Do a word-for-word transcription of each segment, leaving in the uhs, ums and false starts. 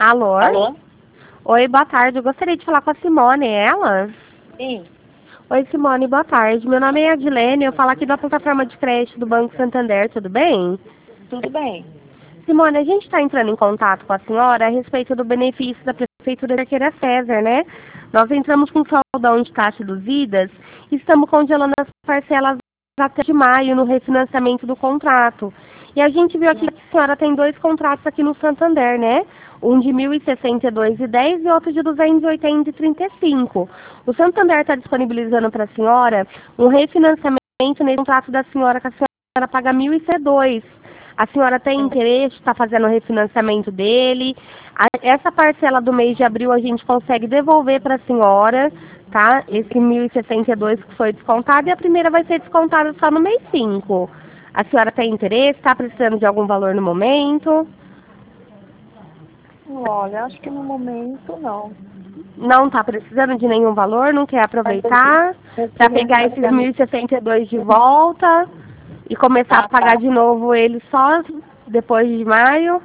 Alô? Alô? Oi, boa tarde. Eu gostaria de falar com a Simone, é ela? Sim. Oi, Simone, boa tarde. Meu nome é Adilene, eu falo aqui da plataforma de crédito do Banco Santander, tudo bem? Tudo bem. Simone, a gente está entrando em contato com a senhora a respeito do benefício da Prefeitura da Arqueira César, né? Nós entramos com saldão de taxa reduzidas e estamos congelando as parcelas até de maio no refinanciamento do contrato. E a gente viu aqui que a senhora tem dois contratos aqui no Santander, né? Um de mil e sessenta e dois e dez e outro de duzentos e oitenta e trinta e cinco. O Santander está disponibilizando para a senhora um refinanciamento nesse contrato da senhora, que a senhora paga mil e dois. A senhora tem interesse, está fazendo o refinanciamento dele. A, essa parcela do mês de abril a gente consegue devolver para a senhora, tá? Esse mil e sessenta e dois que foi descontado e a primeira vai ser descontada só no mês cinco. A senhora tem interesse? Está precisando de algum valor no momento? Olha, acho que no momento não. Não está precisando de nenhum valor? Não quer aproveitar para pegar esses mil e sessenta e dois de volta e começar a pagar de novo ele só depois de maio?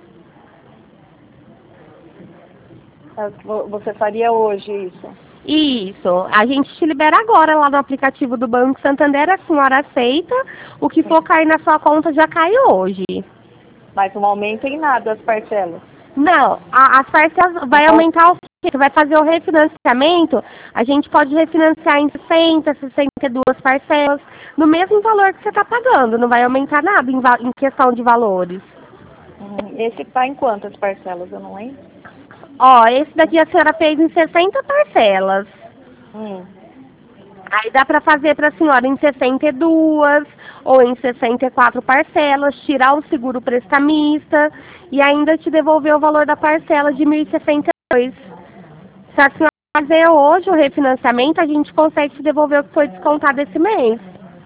Você faria hoje isso? Isso. A gente te libera agora lá no aplicativo do Banco Santander, a senhora aceita, o que for cair na sua conta já cai hoje. Mas não aumenta em nada as parcelas? Não, a, as parcelas vai aumentar o quê? Você vai fazer o refinanciamento, a gente pode refinanciar em sessenta, sessenta e duas parcelas, no mesmo valor que você está pagando, não vai aumentar nada em, em questão de valores. Hum, esse está em quantas parcelas? Eu não lembro. Ó, esse daqui a senhora fez em sessenta parcelas. Hum. Aí dá para fazer para a senhora em sessenta e duas ou em sessenta e quatro parcelas, tirar o seguro prestamista e ainda te devolver o valor da parcela de mil e sessenta e dois. Se a senhora fazer hoje o refinanciamento, a gente consegue te devolver o que foi descontado esse mês.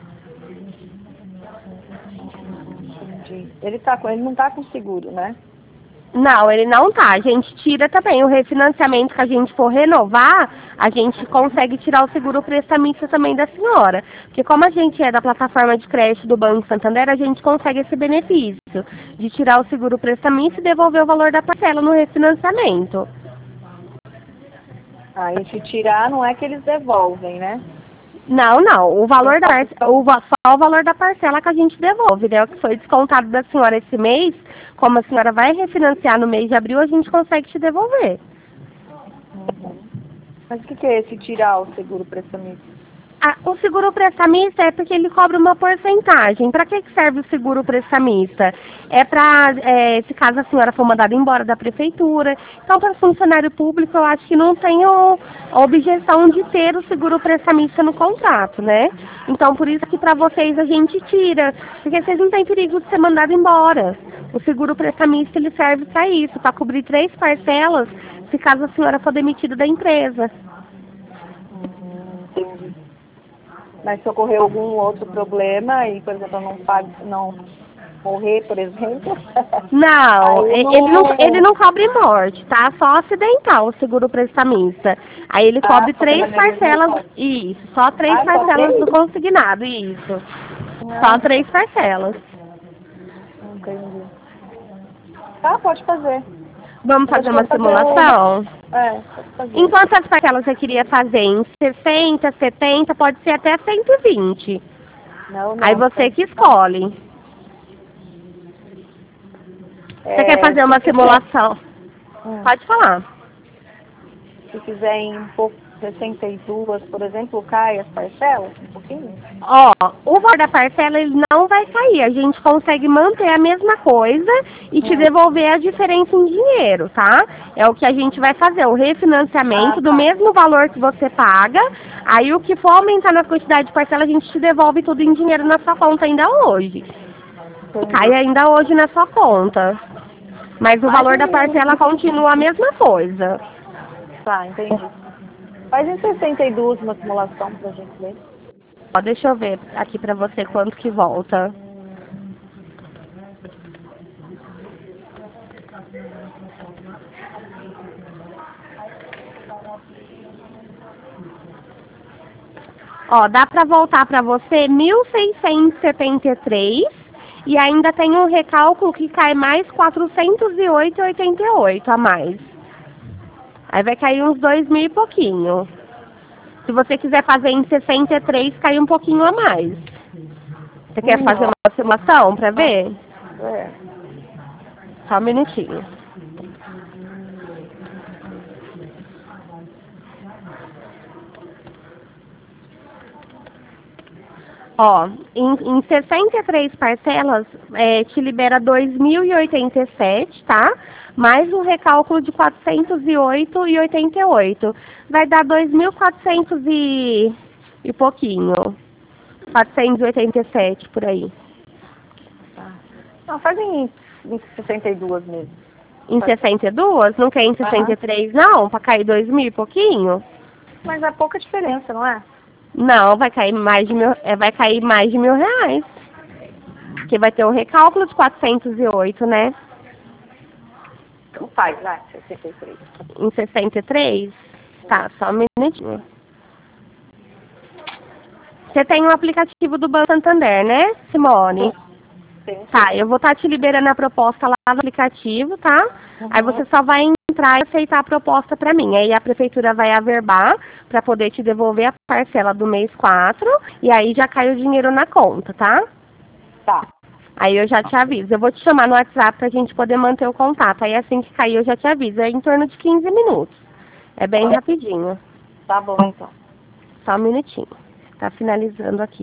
Entendi. Ele, tá com, ele não está com seguro, né? Não, ele não tá. A gente tira também o refinanciamento que a gente for renovar, a gente consegue tirar o seguro prestamista também da senhora. Porque como a gente é da plataforma de crédito do Banco Santander, a gente consegue esse benefício de tirar o seguro prestamista e devolver o valor da parcela no refinanciamento. Ah, e se tirar, não é que eles devolvem, né? Não, não. O valor da o, só o valor da parcela que a gente devolve, né? O que foi descontado da senhora esse mês, como a senhora vai refinanciar no mês de abril, a gente consegue te devolver. Uhum. Mas o que, que é esse tirar o seguro prestamista? Ah, o seguro prestamista é porque ele cobra uma porcentagem. Para que serve o seguro prestamista? É para, é, se caso a senhora for mandada embora da prefeitura. Então, para funcionário público, eu acho que não tem o, a objeção de ter o seguro prestamista no contrato, né? Então, por isso que para vocês a gente tira, porque vocês não têm perigo de ser mandado embora. O seguro prestamista, ele serve para isso, para cobrir três parcelas, se caso a senhora for demitida da empresa. Uhum, entendi. Mas se ocorrer algum outro problema e, por exemplo, eu não pago, não morrer, por exemplo. Não, não, ele não, ele não cobre morte, tá? Só acidental o seguro prestamista. Aí ele ah, cobre três parcelas, isso, só três ah, parcelas do consignado, isso. Ah, Só três parcelas. Entendi. Tá, pode fazer. Vamos fazer uma fazer simulação? Um... É, pode fazer. Em quantas parcelas você queria fazer? Em sessenta, setenta, pode ser até cento e vinte. Não, não. Aí você que escolhe. É, Você quer fazer uma simulação? Hum. Pode falar. Se fizer em sessenta e duas, por exemplo, cai as parcelas um pouquinho? Ó, o valor da parcela ele não vai cair. A gente consegue manter a mesma coisa e te Hum. devolver a diferença em dinheiro, tá? É o que a gente vai fazer, o refinanciamento Ah, do tá. mesmo valor que você paga. Aí o que for aumentar na quantidade de parcela, a gente te devolve tudo em dinheiro na sua conta ainda hoje. Entendi. Cai ainda hoje na sua conta. Mas o Mas valor da em- parcela continua a mesma coisa. Tá, entendi. Faz em sessenta e duas uma simulação pra gente ver. Ó, deixa eu ver aqui pra você quanto que volta. Ó, dá pra voltar pra você mil seiscentos e setenta e três e ainda tem um recálculo que cai mais quatrocentos e oito e oitenta e oito a mais. Aí vai cair uns dois mil e pouquinho. Se você quiser fazer em sessenta e três, cai um pouquinho a mais. Você quer fazer uma simulação para ver? É. Só um minutinho. Ó, em, em sessenta e três parcelas, é, te libera dois mil e oitenta e sete, tá? Mais um recálculo de quatrocentos e oito e oitenta e oito. Vai dar dois mil e quatrocentos e, e pouquinho. quatrocentos e oitenta e sete, por aí. Tá. Não, faz em, em sessenta e dois mesmo. Em sessenta e dois? Não quer em sessenta e três, não? Pra cair dois mil e pouquinho? Mas é pouca diferença, não é? Não, vai cair mais de mil, é, vai cair mais de mil reais. Porque vai ter o recálculo de quatrocentos e oito, né? Então faz, vai, sessenta e três. Em sessenta e três? Tá, só um minutinho. Você tem o aplicativo do Banco Santander, né, Simone? Sim. Tá, eu vou estar te liberando a proposta lá no aplicativo, tá? Uhum. Aí você só vai entrar e aceitar a proposta para mim. Aí a prefeitura vai averbar para poder te devolver a parcela do mês quatro e aí já cai o dinheiro na conta, tá? Tá. Aí eu já te aviso. Eu vou te chamar no WhatsApp pra gente poder manter o contato. Aí assim que cair eu já te aviso. É em torno de quinze minutos. É bem Tá. rapidinho. Tá bom, então. Só um minutinho. Tá finalizando aqui.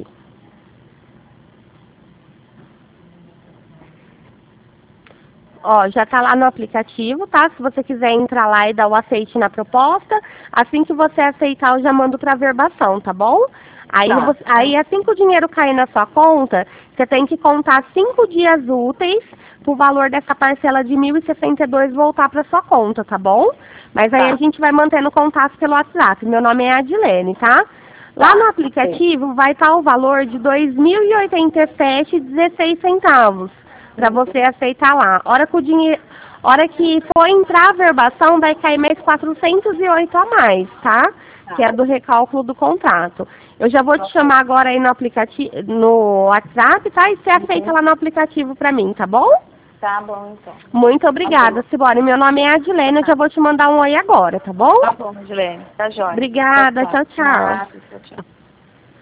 Ó, já tá lá no aplicativo, tá? Se você quiser entrar lá e dar o aceite na proposta, assim que você aceitar, eu já mando pra verbação, tá bom? Aí, Tá. você, aí assim que o dinheiro cair na sua conta, você tem que contar cinco dias úteis pro valor dessa parcela de mil e sessenta e dois voltar pra sua conta, tá bom? Mas aí Tá. a gente vai mantendo contato pelo WhatsApp. Meu nome é Adilene, tá? Lá no aplicativo vai estar o valor de dois mil e oitenta e sete reais e dezesseis centavos. Para você aceitar lá. Hora que o dinheiro, hora que for entrar a verbação, vai cair mais quatrocentos e oito a mais, tá? Que é do recálculo do contrato. Eu já vou te chamar agora aí no aplicativo, no WhatsApp, tá? E você aceita lá no aplicativo para mim, tá bom? Tá bom, então. Muito obrigada, Simone. Meu nome é Adilene, eu já vou te mandar um oi agora, tá bom? Tá bom, Juliane. Tá jóia. Obrigada, tchau, tchau. Nada, tchau, tchau.